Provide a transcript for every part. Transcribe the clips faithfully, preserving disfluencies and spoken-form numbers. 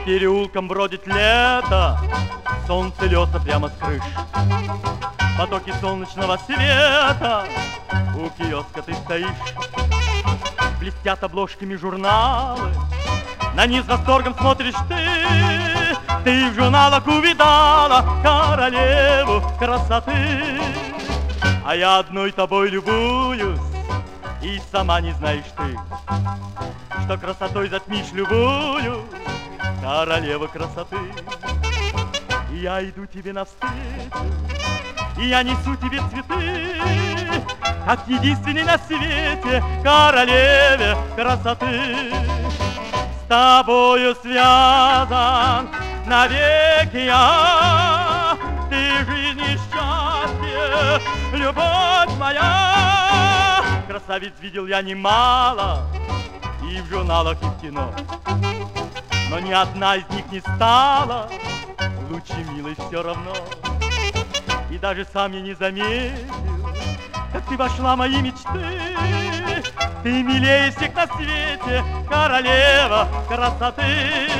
переулкам бродит лето, солнце льется прямо с крыш. Потоки солнечного света, у киоска ты стоишь. Блестят обложками журналы, на них с восторгом смотришь ты. Ты в журналах увидала королеву красоты. А я одной тобой любуюсь, и сама не знаешь ты, что красотой затмишь любую королеву красоты. И я иду тебе навстречу, и я несу тебе цветы, как единственный на свете королеве красоты. С тобою связан навеки я, ты жизнь и счастье, любовь моя. Красавиц видел я немало, и в журналах, и в кино, но ни одна из них не стала лучше милой все равно. И даже сам я не заметил, как ты вошла в мои мечты. Ты милее всех на свете, королева красоты.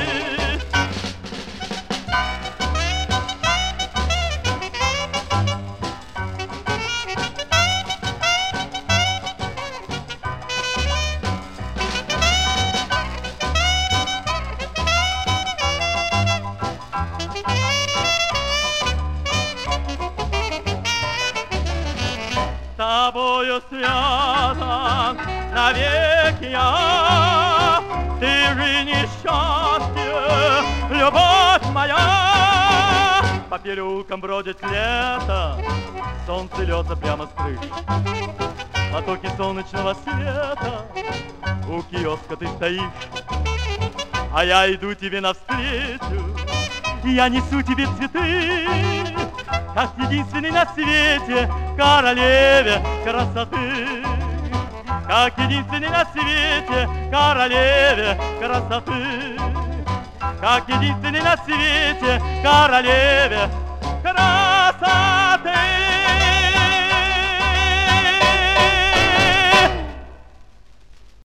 С тобою связан навеки я, ты жизнь и счастье, любовь моя. По переулкам бродит лето, солнце льется прямо с крыш. Потоки солнечного света, у киоска ты стоишь. А я иду тебе навстречу, и я несу тебе цветы, как единственный на свете королеве красоты. Как единственный на свете королеве красоты. Как единственный на свете королеве красоты.